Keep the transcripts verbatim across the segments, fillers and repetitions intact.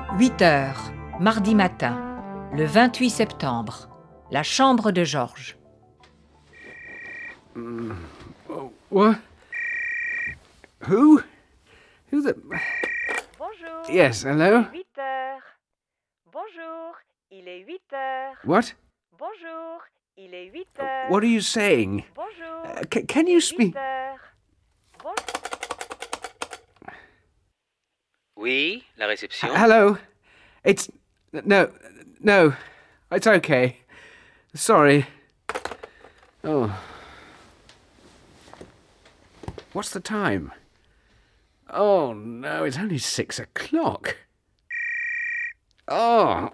huit heures, mardi matin, le vingt-huit septembre. La chambre de Georges. Mm. Oh, what? Who? Who the... Bonjour. Yes, hello? huit heures. Bonjour, il est huit heures. What? Bonjour, il est huit heures. What are you saying? Bonjour. Uh, c- can you speak? huit heures. Bon... Oui, la réception. H- hello? It's... No, no. It's okay. Sorry. Oh. What's the time? Oh, no, it's only six o'clock. Oh.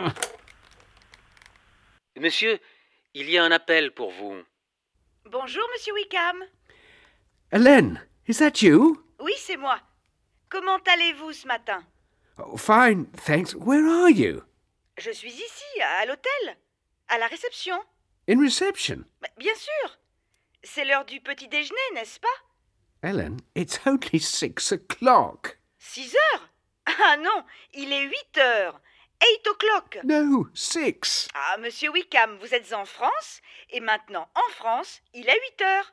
Monsieur, il y a un appel pour vous. Bonjour, Monsieur Wickham. Hélène, is that you? Oui, c'est moi. Comment allez-vous ce matin? Oh, fine, thanks. Where are you? Je suis ici, à l'hôtel, à la réception. In reception? Bah, bien sûr. C'est l'heure du petit déjeuner, n'est-ce pas? Ellen, it's only six o'clock. Six heures? Ah non, il est huit heures. Eight o'clock. No, six. Ah, Monsieur Wickham, vous êtes en France, et maintenant, en France, il est huit heures.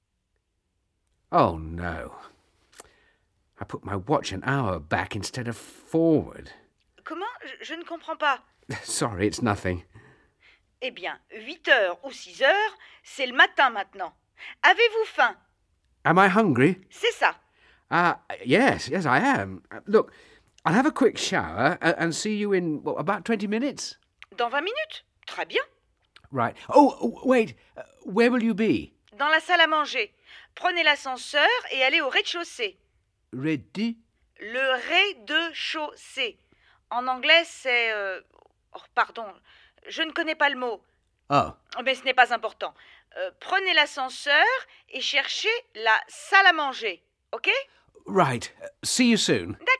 Oh, no. I put my watch an hour back instead of forward. Comment? Je, je ne comprends pas. Sorry, it's nothing. Eh bien, huit heures ou six heures, c'est le matin maintenant. Avez-vous faim? Am I hungry? C'est ça. Uh, yes, yes, I am. Uh, look, I'll have a quick shower and, and see you in, what, about twenty minutes? Dans vingt minutes? Très bien. Right. Oh, wait. Uh, where will you be? Dans la salle à manger. Prenez l'ascenseur et allez au rez-de-chaussée. Ready? Le rez-de-chaussée. En anglais, c'est... Euh... Oh, pardon, je ne connais pas le mot. Oh. Mais ce n'est pas important. Euh, prenez l'ascenseur et cherchez la salle à manger. OK? Right. Uh, see you soon.